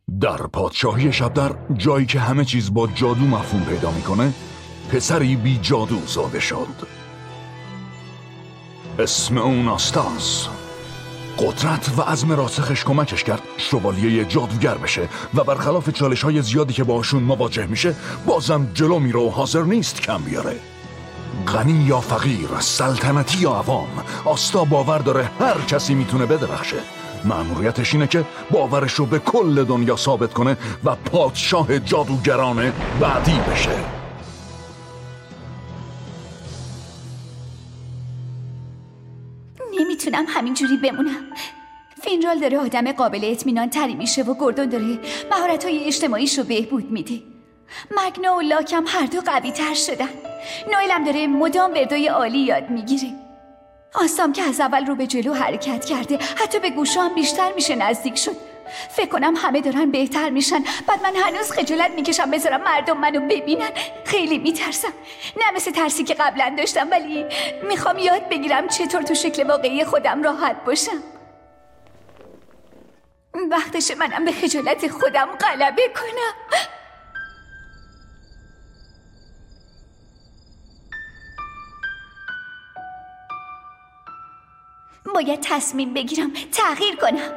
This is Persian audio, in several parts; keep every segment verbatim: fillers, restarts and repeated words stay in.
در پادشاهی شبدر، جایی که همه چیز با جادو مفهوم پیدا میکنه، پسری بی جادو زاده شد. اسم اون آستاس. قدرت و عزم راسخش کمکش کرد شوالیه جادوگر بشه و برخلاف چالش‌های زیادی که باشون مواجه میشه، بازم جلو میره و حاضر نیست کم بیاره. غنی یا فقیر، سلطنتی یا عوام، آستا باور داره هر کسی میتونه بدرخشه. مأموریتش اینه که باورش رو به کل دنیا ثابت کنه و پادشاه جادوگران بعدی بشه. نمیتونم همینجوری بمونم. فینرال داره آدم قابل اطمینان تری میشه و گوردون داره مهارت‌های اجتماعیش رو بهبود میده. مگنا و لاکم هر دو قوی تر شدن. نوئلم داره مدام وردای عالی یاد میگیره. آستام که از اول رو به جلو حرکت کرده، حتی به گوشام بیشتر میشه نزدیک شد. فکر کنم همه دارن بهتر میشن، بعد من هنوز خجالت میکشم بذارم مردم منو ببینن. خیلی میترسم، نه مثل ترسی که قبلا داشتم، ولی میخوام یاد بگیرم چطور تو شکل واقعی خودم راحت باشم. وقتشه منم به خجالت خودم غلبه کنم. باید تصمیم بگیرم، تغییر کنم.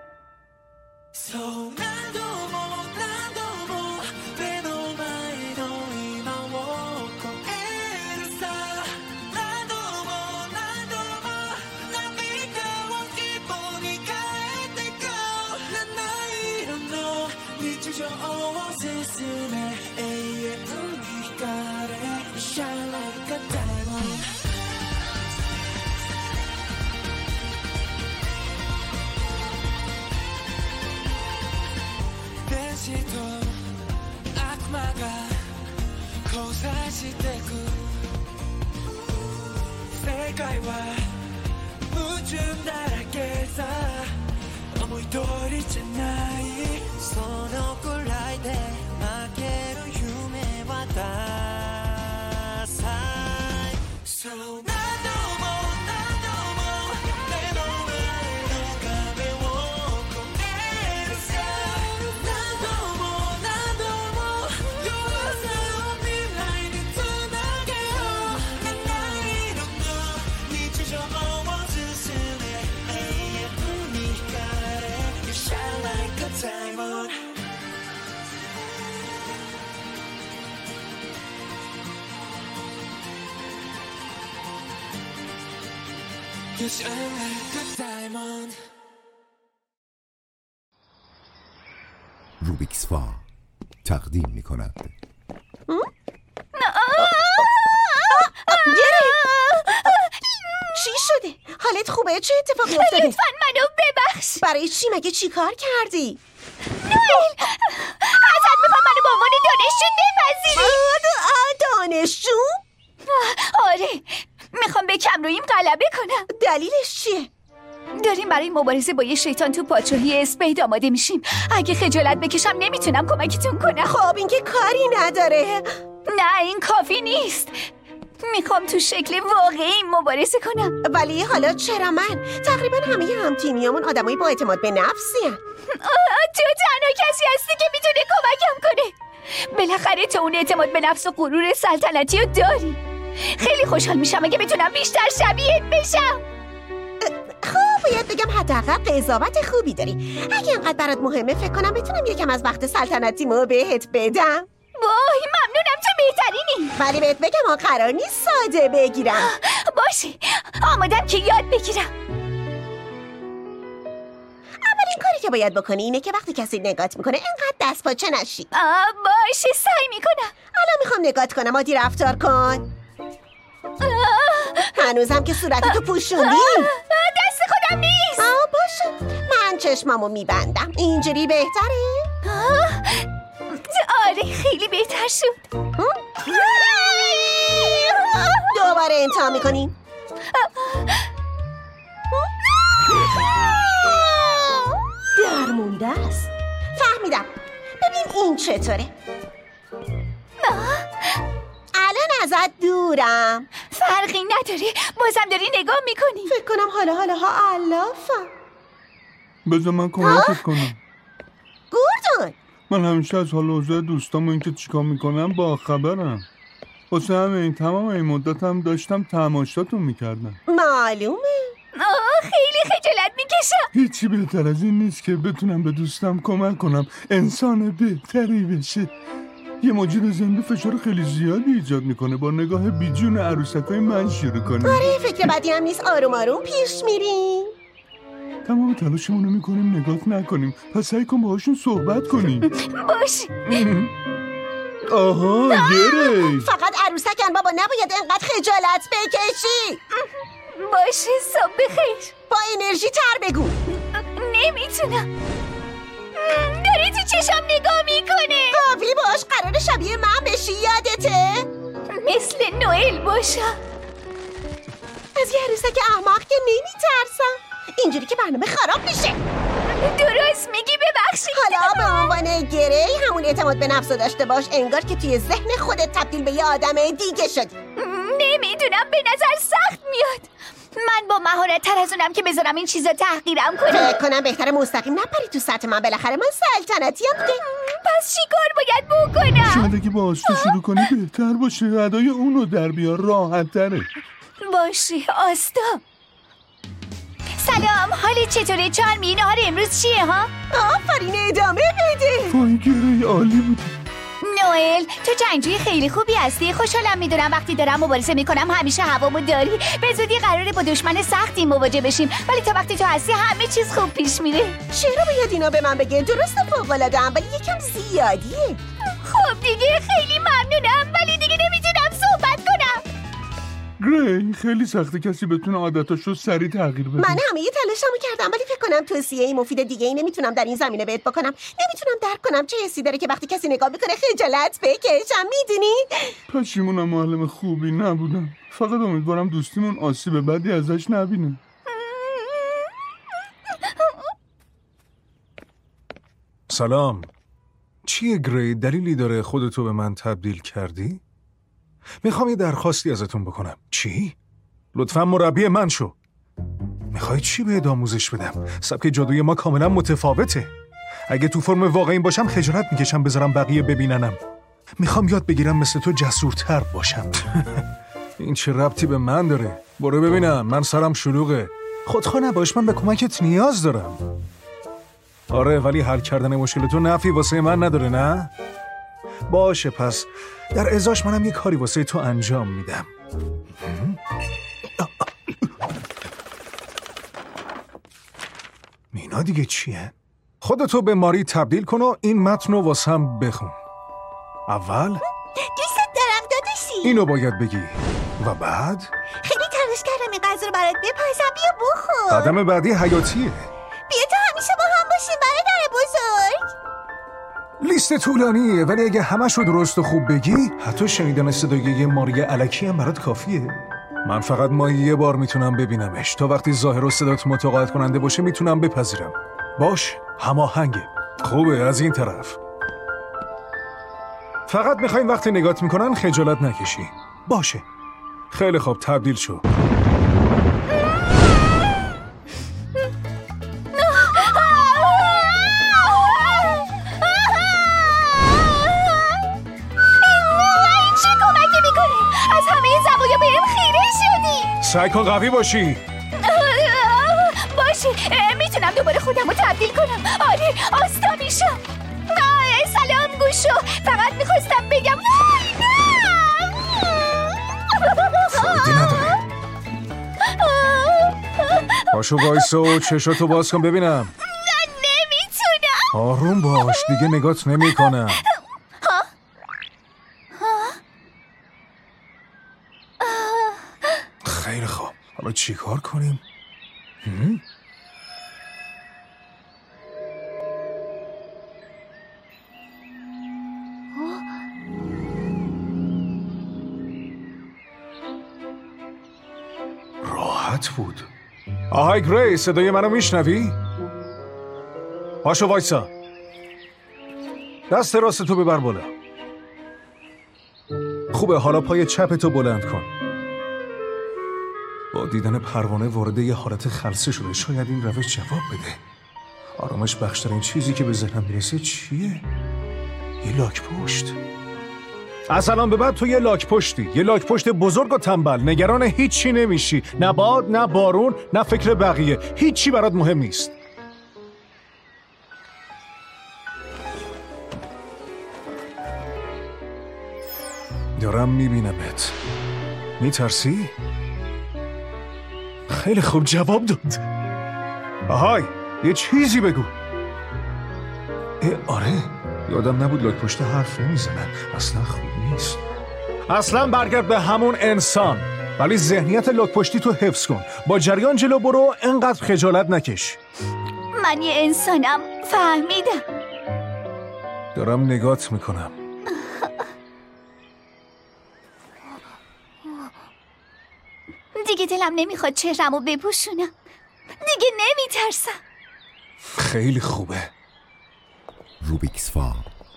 روبیکس فا تقدیم می کند. چی شده؟ حالت خوبه؟ چه اتفاقی افتاده؟ لطفاً منو ببخش. برای چی؟ مگه چی کار کردی؟ نوئل، ازت میخوام منو به عنوان دانشجو بپذیری. دانشجو؟ آره، میخوام به کمروییم غلبه کنم. دلیلش چیه؟ داریم برای مبارزه با یه شیطان تو پادشاهی اسپید آماده میشیم. اگه خجالت بکشم نمیتونم کمکتون کنم. خب این که کاری نداره. نه این کافی نیست. میخوام تو شکل واقعی مبارزه کنم. ولی حالا چرا من؟ تقریبا همه هم تیمیامون آدمایی با اعتماد به نفسی هن. تو تنها کسی هستی که میتونه کمکم کنه. بالاخره تو اون اعتماد به نفس و غرور سلطنتی رو داری. خیلی خوشحال میشم اگه بتونم بیشتر شبیهت بشم. خب باید بگم حداقل قضاوت خوبی داری. اگه اینقدر برات مهمه فکر کنم بتونم یکم از وقت سلطنتیمو بهت بدم. وای ممنونم، تو بهترینی. ولی بهت بگم ما قرار نیست ساده بگیرم. باشه، آمادم که یاد بگیرم. اولین کاری که باید بکنی اینه که وقتی کسی نگات میکنه اینقدر دست پاچه نشی. آه باشه، سعی میکنم. الان میخوام نگات کنم، عادی رفتار کن. هنوزم که صورتتو پوشوندی. دست خودم نیست. آه باشه، من چشمامو میبندم. اینجوری بهتره؟ آره خیلی بهتر شد. دوباره امتحان میکنیم. درمونده است. فهمیدم. ببین این چطوره. الان ازت دورم. فرقی نداره، بازم داری نگاه میکنی. فکر کنم حالا حالا ها علافم. بذار من کمکت کنم. گوردون من همیشه از حال اوضاع دوستام و اینکه چیکار میکنم با خبرم. واسه همین تمام این مدت هم داشتم تماشاتون میکردم. معلومه. آه خیلی خجالت میکشم. هیچی بهتر از این نیست که بتونم به دوستم کمک کنم انسان بهتری بشه. یه موجود زنده فشار خیلی زیادی ایجاد میکنه. با نگاه بیجون عروسکای من شروع کنیم. آره فکر بدی هم نیست. آروم آروم پیش میریم. تمام تلاشمون رو میکنیم نگات نکنیم. پس سعی کن باهاشون صحبت کنیم. باش. آها گری فقط عروسکن بابا، نباید انقدر خجالت بکشی. باشه صبح بخیر. با انرژی تر بگو. نمیتونم. داره تو چشم نگاه میکنه. قابلی باش، قرار شبیه من بشی، یادته؟ مثل نوئل باشم. از یه عروسک احمق که نمیترسم. اینجوری که برنامه خراب میشه. درست میگی، ببخشید. حالا به عنوان گری همون اعتماد به نفس داشته باش، انگار که توی ذهن خودت تبدیل به یه آدم دیگه شدی. نمیدونم، به نظر سخت میاد. من با مهارت تر از اونم که بذارم این چیزا تحقیرم کنم. فکر کنم بهتره مستقیم نپری تو سطح من، بالاخره من سلطنتی هم دیگه. پس چی کار باید بکنم؟ شاید اگه با آستا شروع کنی بهتر باشه. ادای اونو در بیار، راحت تره. باشه آستا. سلام، حالت چطوره چارمی؟ نهار امروز چیه ها؟ آفرین، ادامه بده. وای گری عالی بود. نوئل تو جنگجوی خیلی خوبی هستی. خوشحالم میدونم وقتی دارم مبارزه میکنم همیشه هوامو داری. به زودی قراره با دشمن سختی مواجه بشیم، ولی تا وقتی تو هستی همه چیز خوب پیش میره. چرا باید اینا به من بگه؟ درسته فوق‌العاده‌ام ولی یکم زیادیه. خب دیگه خیلی ممنونم، ولی دیگه نمیتونم صحبت کنم. گری خیلی سخته کسی بتونه عادتاشو سریع تغییر بده. من همه یه تلاشمو کردم ولی فکر کنم توصیه مفید دیگه ای نمیتونم در این زمینه بهت بکنم. نمیتونم درک کنم چه حسی داره که وقتی کسی نگاه میکنه خجالت بکشم، میدونی؟ پشیمونم، معلم خوبی نبودم. فقط امیدوارم دوستیمون آسیب بدی ازش نبینه. سلام. چیه گری؟ دلیلی داره خودتو به من تبدیل کردی؟ میخوام یه درخواستی ازتون بکنم. چی؟ لطفاً مربی من شو. میخوای چی بهت آموزش بدم؟ سبک جادوی ما کاملا متفاوته. اگه تو فرم واقعی باشم خجالت میکشم بذارم بقیه ببیننم. میخوام یاد بگیرم مثل تو جسورتر باشم. این چه ربطی به من داره؟ برو ببینم، من سرم شلوغه. خودخواه نباش، من به کمکت نیاز دارم. آره، ولی حل کردن مشکل تو نفعی واسه من نداره، نه؟ باشه، پس در ازاش منم یه کاری واسه تو انجام میدم. اینا دیگه چیه؟ خودتو به ماری تبدیل کن و این متنو واسم بخون. اول دوست دارم داداشی. اینو باید بگی و بعد خیلی تلاش کردم این غذا رو برات بپزم، بیا بخور. قدم بعدی حیاتیه. بیا تا همیشه با هم باشیم برادر بزرگ. لیست طولانیه، ولی اگه همش رو درست و خوب بگی حتی شنیدن صدای یه ماری الکی هم برات کافیه. من فقط ماهی یه بار میتونم ببینمش. تا وقتی ظاهر و صدات متقاعد کننده باشه میتونم بپذیرم. باش، هماهنگه. خوبه از این طرف. فقط میخوایم وقتی نگات میکنن خجالت نکشی. باشه. خیلی خوب، تبدیل شو. سعی کن قوی باشی. باشه، میتونم دوباره خودم رو تبدیل کنم. آره، آستا میشم. سلام گوشو، فقط میخواستم بگم وای نه. فایده نداره. پاشو وایسا و چشاتو باز کن ببینم. نه نمیتونم. آروم باش، دیگه نگات نمی کنم. خیلی خوب، حالا چی کار کنیم؟ هم؟ راحت بود. آهای گری، صدای منو میشنوی؟ پاشو وایسا. دست راست تو ببر بالا. خوبه، حالا پای چپ تو بلند کن. با دیدن پروانه وارد یه حالت خلسه شده. شاید این روش جواب بده. آرامش بخشترین چیزی که به ذهنم میرسه چیه؟ یه لاک پشت. از الان به بعد تو یه لاک پشتی، یه لاک پشت بزرگ و تنبل. نگران هیچی نمیشی، نه باد، نه بارون، نه فکر بقیه. هیچی برات مهم نیست. دارم میبینمت. میترسی؟ خیلی خوب جواب داد. آهای، یه چیزی بگو. اه آره، یادم نبود لاک پشت حرف نمیزنن. اصلا خوب نیست. اصلا برگرد به همون انسان، ولی ذهنیت لاک پشتی تو حفظ کن. با جریان جلو برو، انقدر خجالت نکش. من یه انسانم، فهمیدم. دارم نگات میکنم. دیگه دلم نمیخواد چهرمو بپوشونم. دیگه نمیترسم. خیلی خوبه. روبیکس فا.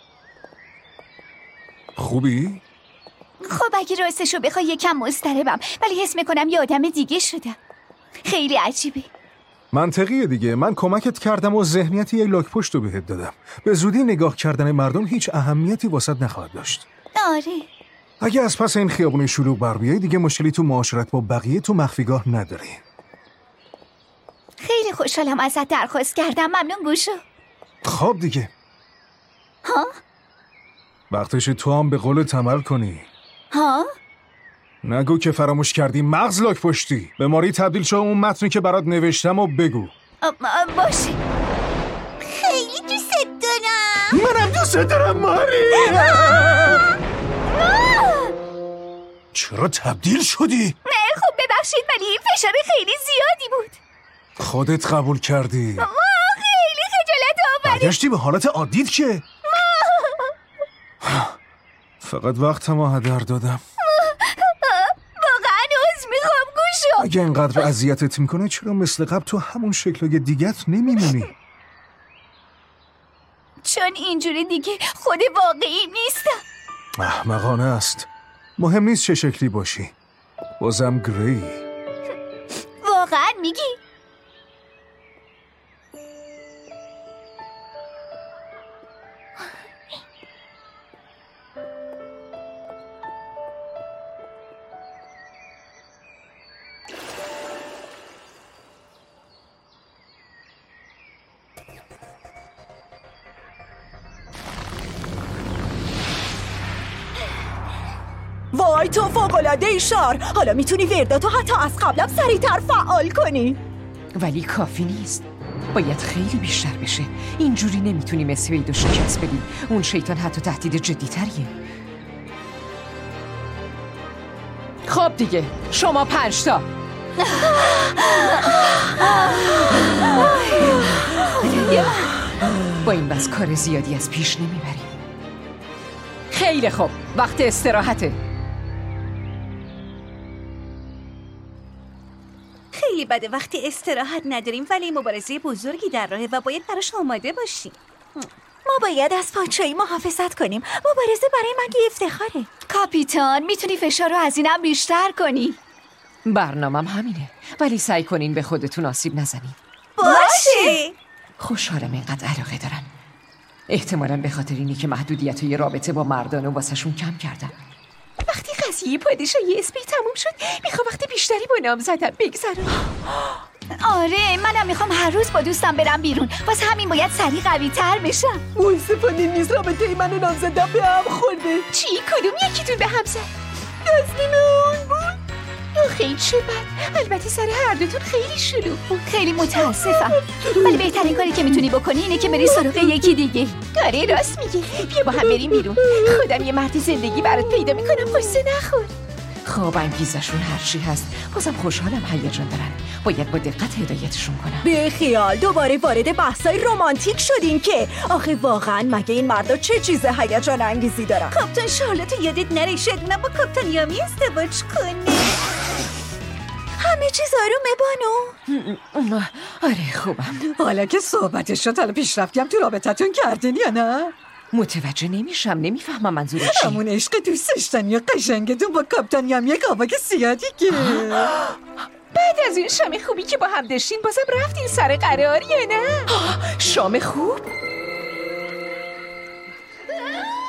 خوبی؟ خب اگه راستشو بخوای یکم مضطربم، ولی حس میکنم یه آدم دیگه شدم. خیلی عجیبه. منطقیه دیگه. من کمکت کردم و ذهنیت یه لاک پشت رو بهت دادم. به زودی نگاه کردن مردم هیچ اهمیتی واسط نخواهد داشت. آره. اگه از پس این خیابون شلوغ بر بیای، دیگه مشکلی تو معاشرت با بقیه تو مخفیگاه نداری. خیلی خوشحالم ازت درخواست کردم. ممنون گوشو. خب دیگه. ها؟ وقتش تو هم به قولت عمل کنی. ها؟ نگو که فراموش کردی مغز لاک پشتی. به ماری تبدیل شو. اون متنی که برات نوشتم و بگو. باشه. خیلی دوست دارم. منم دوست دارم ماری. چرا تبدیل شدی؟ نه خب ببخشید، ولی این فشار خیلی زیادی بود. خودت قبول کردی. ما خیلی خجالت آوری. برگشتی به حالت عادیت که. فقط وقتمو هدر دادم. واقعا عذر میخوام گوشو. اگه اینقدر اذیتت میکنه، چرا مثل قبل تو همون شکلای دیگت نمیمونی؟ چون اینجوری دیگه خود واقعی نیستم. احمقانه است. مهم نیست چه شکلی باشی. بازم گری. واقعا میگی؟ وای تو فوق‌العاده ای شار. حالا میتونی ورداتو حتی از قبلم سریعتر فعال کنی. ولی کافی نیست. باید خیلی بیشتر بشه. اینجوری نمیتونیم اسویدو شکست بدیم. اون شیطان حتی تهدید جدی تریه. خب دیگه شما پنجتا. با این بس کار زیادی از پیش نمیبریم. خیلی خوب، وقت استراحته. خیلی بده وقتی استراحت نداریم، ولی مبارزه بزرگی در راهه و باید براش آماده باشیم. ما باید از پاچایی محافظت کنیم. مبارزه برای من یه افتخاره. کاپیتان، میتونی فشار رو از اینم بیشتر کنی. برنامه‌م همینه، ولی سعی کنین به خودتون آسیب نزنین. باشه. خوشحالم اینقدر علاقه دارن. احتمالاً به خاطر اینی که محدودیت‌های رابطه با مردان و واسهشون کم کردم. وقتی قضیه پادشاهی اسپی تموم شد، میخوام وقت بیشتری با نام زدن بگذرم. آره، منم میخوام هر روز با دوستم برم بیرون. واسه همین باید سریع قوی تر بشم. منصفانه نیست، رابطه من و نام زدن به هم خورده. چی؟ کدوم یکیتون به هم زد؟ تصمیم اون بود. خیلی چه بد. البته سر هر دوتون خیلی شلوغ بود. خیلی متاسفم، ولی بهترین کاری که میتونی بکنی اینه که بری سراغ یکی دیگه. آره راست میگه. بیا با هم بریم بیرون. خودم یه مرد زندگی برات پیدا میکنم. قصه نخور. خب انگیزشون هرچی هست، بازم خوشحالم هیجان دارن. باید با دقت هدایتشون کنم. به خیال دوباره وارد بحثای رمانتیک شدین که آخه واقعا مگه این مردا چه چیز هیجان انگیزی دارن؟ کاپتان شارلوت یادت نره شد نه با کاپتان یامی ازدواج کنی. همه چیز آرومه بانو. آره خوبم. حالا که صحبتش شد، حالا پیشرفتی هم تو رابطتون کردین یا نه؟ متوجه نمیشم، نمیفهمم منظور چی. همون عشق دوست داشتنی قشنگتون با کاپتان یامی قابک سیادی که بعد از این شام خوبی که با هم داشتین بازم رفتین سر قرار یا نه؟ شام خوب؟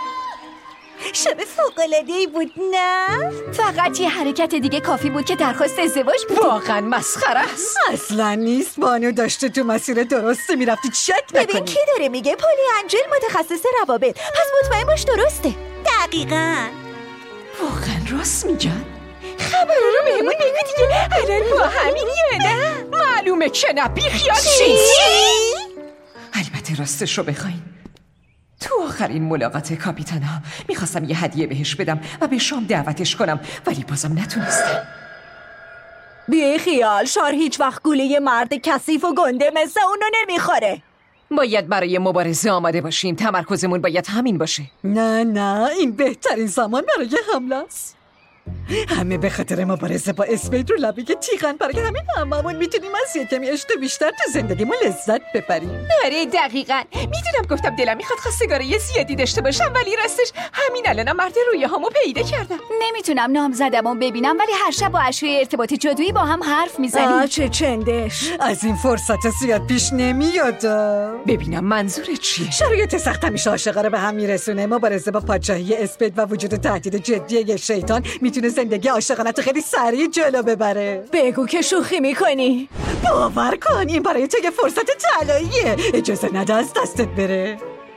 شب فوق‌العاده‌ای بود نه؟ فقط یه حرکت دیگه کافی بود که درخواست ازدواج بود. واقعا مسخره است. اصلا نیست. بانو داشته تو مسیر درستی میرفتی، شک نکنی. ببین کی داره میگه؟ پلی انجل متخصص روابط، پس مطمئن باش درسته. دقیقاً. واقعا راست میگن؟ خبر رو بهمون بگو دیگه. الان با همین یا نه؟ معلومه که نه، بیخیال شید. البته راستش رو بخواین، تو آخرین ملاقات کاپیتانا میخواستم یه هدیه بهش بدم و به شام دعوتش کنم، ولی بازم نتونستم. بی خیال، شار هیچ وقت گوله مرد کثیف و گنده مثل اونو نمیخوره. باید برای مبارزه آماده باشیم. تمرکزمون باید همین باشه. نه نه، این بهترین زمان برای حمله است. همه به خاطر مبارزه با اسپید رو لبه تیغن، برای همین هممون میتونیم از یه کمی عشق بیشتر تو زندگیمون لذت ببریم. آره دقیقاً. میدونم گفتم دلم میخواد خواستگاری زیادی داشته باشم، ولی راستش همین الانم مرد رویه هامو پیدا کردم. نمیتونم نامزدمو ببینم، ولی هر شب با اشوی ارتباط جادویی با هم حرف میزنیم. آه چه چندش. از این فرصت زیاد پیش نمیاد. ببینم منظورت چیه؟ شرایط سخت همیشه عاشقا رو به هم میرسونه. مبارزه با پادشاهی اسپید و وجود تهدید جدی یه شیطان میتونه زندگی عاشقانه تو خیلی سریع جلو ببره. بگو که شوخی میکنی. باور کن این برای تو یه فرصت طلاییه. اجازه نده از دستت بره.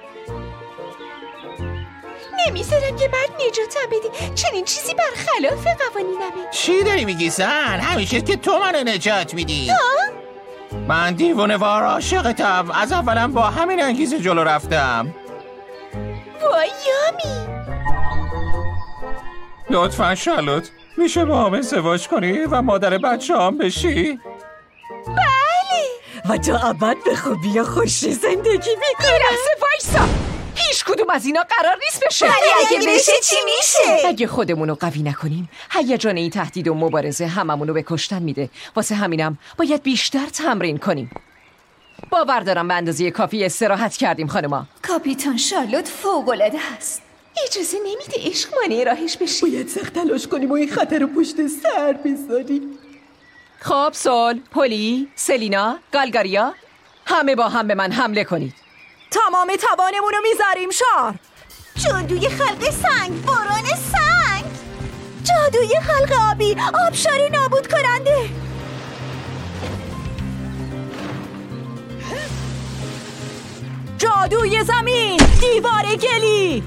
نمیذارم که مرد نجاتم بدی. چنین چیزی برخلاف قوانینمه. چی داری میگی زن؟ همیشه که تو منو نجات میدی. من دیوونه وار عاشقتم. از اولم با همین انگیزه جلو رفتم. وای یامی. لطفاً شارلوت، میشه با هم ازدواج کنی و مادر بچه هم بشی؟ بله. و تا ابد به خوبی و خوشی زندگی میکنه. یه لحظه وایسا. هیچ کدوم از اینا قرار نیست بشه. ولی اگه بشه چی میشه؟ اگه خودمونو قوی نکنیم، هیجان این تهدید و مبارزه هممونو به کشتن میده. واسه همینم باید بیشتر تمرین کنیم. باور دارم به اندازه کافی استراحت کردیم خانما. کاپیتان شارلوت فوق‌العاده است. اجازه نمیده عشق مانع راهش بشی. باید سخت تلاش کنیم و این خطر رو پشت سر بذاریم. خب سول، پولی، سلینا، گالگاریا، همه با هم به من حمله کنید. تمام توانمون رو میذاریم شار. جادوی خلق سنگ، باران سنگ، جادوی خلق آبی، آبشاری نابود کننده. جادوی زمین، دیوار گلی.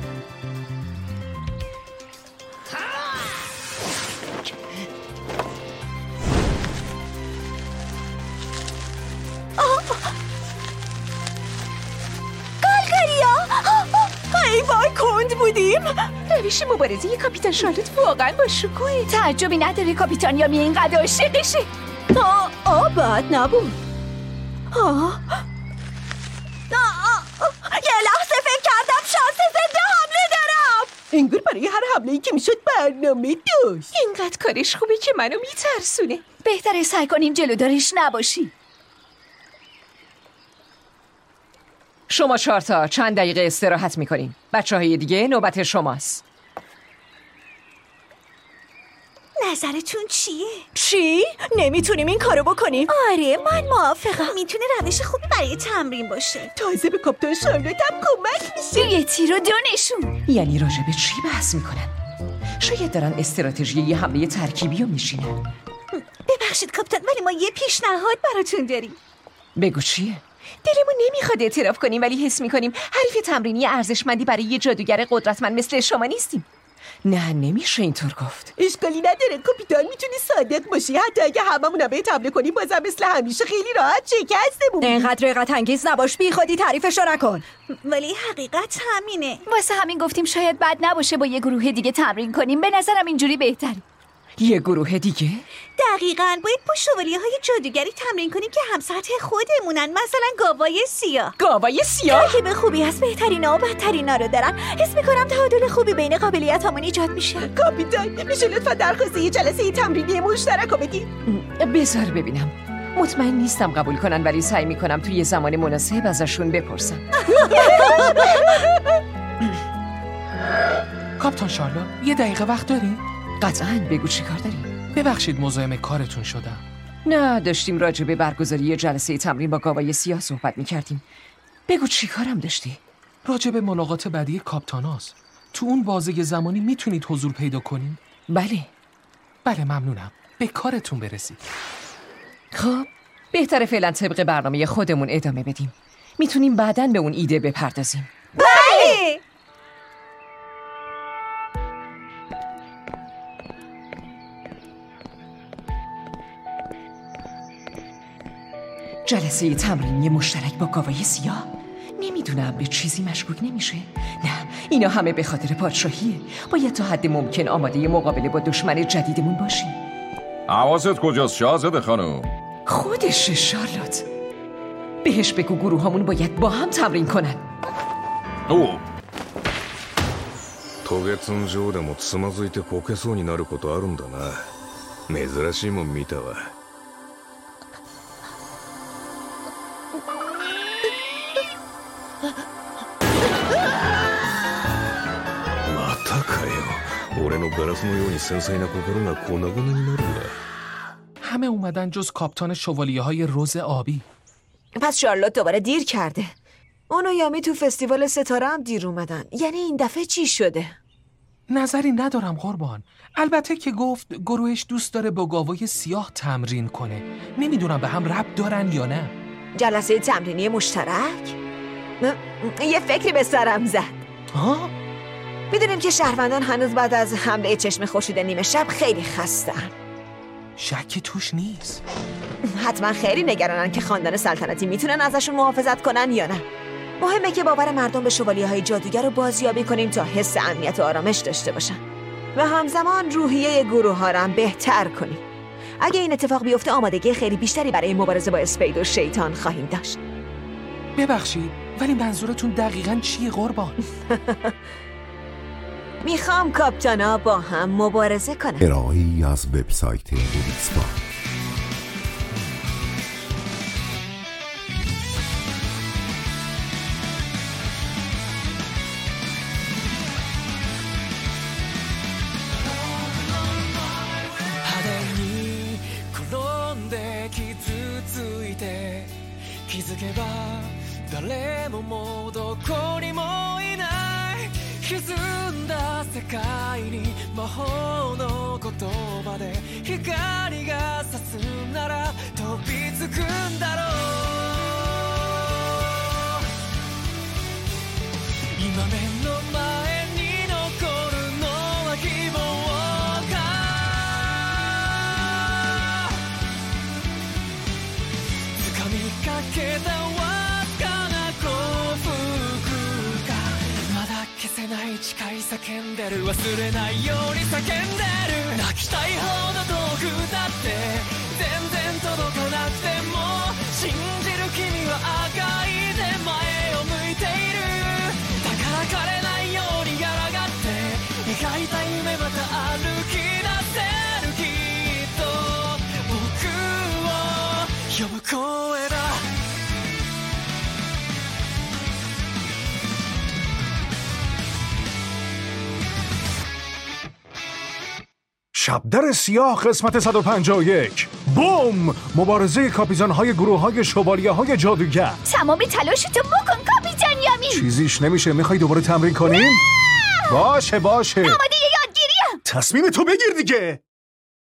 ای وای کند بودیم. روش مبارزه یه کاپیتان شارلوت واقعا با شکوه. تعجبی نداره کاپیتان یامی اینقدر عاشقشه. آه آه بد نبود. آه یه لحظه فکر کردم شانس زنده حمله دارم. انگار برای هر حمله‌ای که میشد برنامه داشت. اینقدر کارش خوبه که منو میترسونه. بهتره سعی کنیم جلودارش نباشی. شما چهار تا چند دقیقه استراحت میکنیم. بچه های دیگه نوبت شماست. نظرتون چیه؟ چی؟ نمیتونیم این کارو بکنیم؟ آره من موافقم. میتونه روش خوبی برای تمرین باشه. تازه به کاپیتان شارلوت هم کمک میشه. یه تیر و دو نشون. یعنی راجع به چی بحث میکنن؟ شاید دارن استراتژی یه حمله ترکیبی رو میشینن. ببخشید کاپیتان، ولی ما یه پیشنهاد براتون داریم. بگو چیه؟ دلمون نمیخواد اعتراف کنیم، ولی حس میکنیم حریف تمرینی ارزشمندی برای یه جادوگر قدرتمند مثل شما نیستیم. نه نمیشه اینطور گفت. اشکالی نداره کاپیتان، میتونی صادق باشی. حتی اگه هممون به حمله کنیم بازم مثل همیشه خیلی راحت شکستمون. اینقدر رقت انگیز نباش، بی خودی تعریفشو نکن. ولی حقیقت همینه. واسه همین گفتیم شاید بد نباشه با یه گروه دیگه تمرین کنیم. به نظرم اینجوری بهتره. یه گروه دیگه؟ دقیقاً باید با شوالیه های جادوگری تمرین کنیم که هم سطح خودمونن. مثلا گاوای سیاه. گاوای سیاه؟ که به خوبی از بهترینا و بدترینا رو دارن. حس میکنم تعادل خوبی بین قابلیت همون ایجاد میشه. کاپیتان میشه لطفا درخواست یه جلسه تمرینی مشترک رو بدی؟ بذار ببینم. مطمئن نیستم قبول کنن، ولی سعی میکنم توی زمان مناسب ازشون بپرسم. کاپیتان شارلوت یه دقیقه وقت داری؟ قطعاً. بگو چی کار داری؟ ببخشید مزاحم کارتون شدم. نه داشتیم راجع به برگزاری جلسه تمرین با گاوای سیاه صحبت میکردیم. بگو چی کارم داشتی؟ راجع به ملاقات بعدی کاپتاناست. تو اون بازه زمانی میتونید حضور پیدا کنید؟ بله. بله ممنونم. به کارتون برسید. خب بهتره فعلا طبق برنامه خودمون ادامه بدیم. میتونیم بعداً به اون ایده بپردازیم. بله. جلسه تمرینی مشترک با گاوای سیاه. نمیدونم به چیزی مشکوک نمیشه؟ نه، اینا همه به خاطر پادشاهیه. باید تا حد ممکن آماده مقابله با دشمن جدیدمون باشیم. حواست کجاست شاهزاده خانم؟ خودشه شارلوت. بهش بگو گروه همون باید با هم تمرین کنن. او 渡月場でもつまずいてこけそうになることあるんだな。珍しいもん見たわ。またかよ。俺のガラスのように繊細な心が粉々になるんだ。 همه اومدن جز کاپتان شوالیه های روز آبی. پس شارلوت دوباره دیر کرده. اون و یامی تو فستیوال ستاره هم دیر اومدن. یعنی این دفعه چی شده؟ نظری ندارم قربان. البته که گفت گروهش دوست داره با گاوای سیاه تمرین کنه. نمیدونم به هم ربط دارن یا نه. جلسه تمرینی مشترک؟ یه فکری به سرم زد. ها؟ میدونیم که شهروندان هنوز بعد از حمله چشم خورشید نیمه شب خیلی خسته‌ان. شکی توش نیست. حتما خیلی نگرانن که خاندان سلطنتی میتونن ازشون محافظت کنن یا نه. مهمه که باور مردم به شوالیه های جادوگر رو بازیابی کنیم تا حس امنیت و آرامش داشته باشن و همزمان روحیه گروه ها رو هم بهتر کنیم. اگه این اتفاق بیفته آمادگی خیلی بیشتری برای مبارزه با اسپید و شیطان خواهیم داشت. ببخشید ولی منظورتون دقیقاً چیه قربان؟ میخوام کاپتانا با هم مبارزه کنن. ارائه‌ای از وبسایت بوکسفا. شبدر سیاه قسمت صد و پنجاه و یک. بوم! مبارزه کاپیتان‌های گروه‌های شوالیه‌های جادوگر. تمام تلاشتو بکن کاپیتان یامی. چیزیش نمیشه. میخوای دوباره تمرین کنیم؟ باشه باشه. آماده یادگیریم. تصمیم تو بگیر دیگه.